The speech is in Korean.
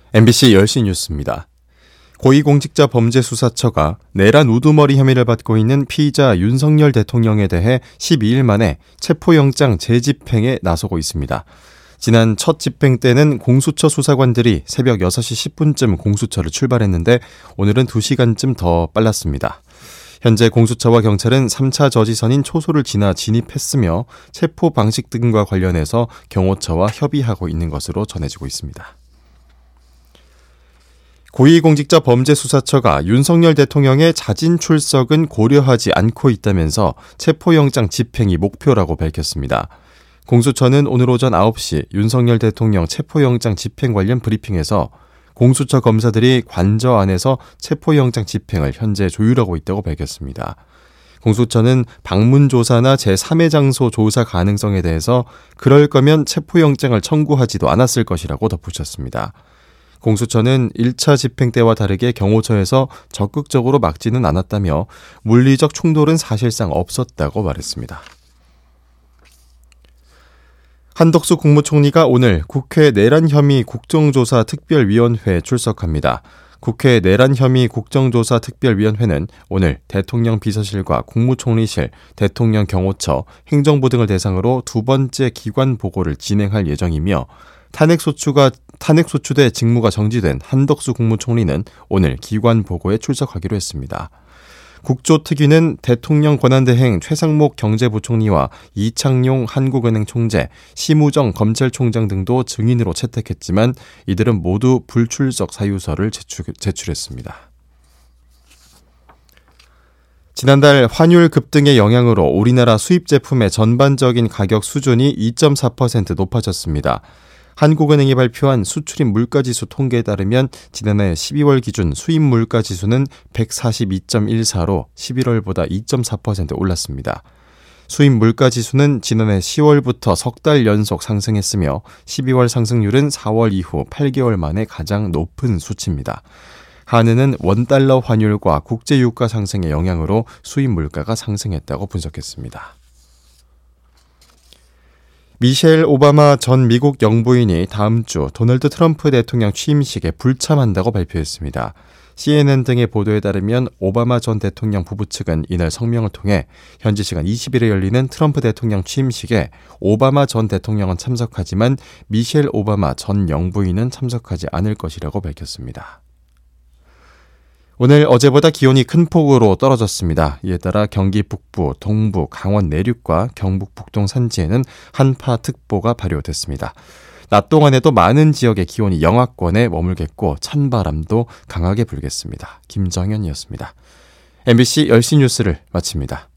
MBC 10시 뉴스입니다. 고위공직자범죄수사처가 내란 우두머리 혐의를 받고 있는 피의자 윤석열 대통령에 대해 12일 만에 체포영장 재집행에 나서고 있습니다. 지난 첫 집행 때는 공수처 수사관들이 새벽 6시 10분쯤 공수처를 출발했는데 오늘은 2시간쯤 더 빨랐습니다. 현재 공수처와 경찰은 3차 저지선인 초소를 지나 진입했으며 체포 방식 등과 관련해서 경호처와 협의하고 있는 것으로 전해지고 있습니다. 고위공직자범죄수사처가 윤석열 대통령의 자진 출석은 고려하지 않고 있다면서 체포영장 집행이 목표라고 밝혔습니다. 공수처는 오늘 오전 9시 윤석열 대통령 체포영장 집행 관련 브리핑에서 공수처 검사들이 관저 안에서 체포영장 집행을 현재 조율하고 있다고 밝혔습니다. 공수처는 방문 조사나 제3의 장소 조사 가능성에 대해서 그럴 거면 체포영장을 청구하지도 않았을 것이라고 덧붙였습니다. 공수처는 1차 집행 때와 다르게 경호처에서 적극적으로 막지는 않았다며 물리적 충돌은 사실상 없었다고 말했습니다. 한덕수 국무총리가 오늘 국회 내란 혐의 국정조사 특별위원회에 출석합니다. 국회 내란 혐의 국정조사 특별위원회는 오늘 대통령 비서실과 국무총리실, 대통령 경호처, 행정부 등을 대상으로 두 번째 기관 보고를 진행할 예정이며 탄핵소추돼 직무가 정지된 한덕수 국무총리는 오늘 기관 보고에 출석하기로 했습니다. 국조특위는 대통령 권한대행 최상목 경제부총리와 이창용 한국은행 총재, 심우정 검찰총장 등도 증인으로 채택했지만 이들은 모두 불출석 사유서를 제출했습니다. 지난달 환율 급등의 영향으로 우리나라 수입 제품의 전반적인 가격 수준이 2.4% 높아졌습니다. 한국은행이 발표한 수출입 물가지수 통계에 따르면 지난해 12월 기준 수입 물가지수는 142.14로 11월보다 2.4% 올랐습니다. 수입 물가지수는 지난해 10월부터 석 달 연속 상승했으며 12월 상승률은 4월 이후 8개월 만에 가장 높은 수치입니다. 한은은 원달러 환율과 국제유가 상승의 영향으로 수입 물가가 상승했다고 분석했습니다. 미셸 오바마 전 미국 영부인이 다음 주 도널드 트럼프 대통령 취임식에 불참한다고 발표했습니다. CNN 등의 보도에 따르면 오바마 전 대통령 부부 측은 이날 성명을 통해 현지 시간 20일에 열리는 트럼프 대통령 취임식에 오바마 전 대통령은 참석하지만 미셸 오바마 전 영부인은 참석하지 않을 것이라고 밝혔습니다. 오늘 어제보다 기온이 큰 폭으로 떨어졌습니다. 이에 따라 경기 북부, 동부, 강원 내륙과 경북 북동 산지에는 한파특보가 발효됐습니다. 낮 동안에도 많은 지역의 기온이 영하권에 머물겠고 찬바람도 강하게 불겠습니다. 김정현이었습니다. MBC 10시 뉴스를 마칩니다.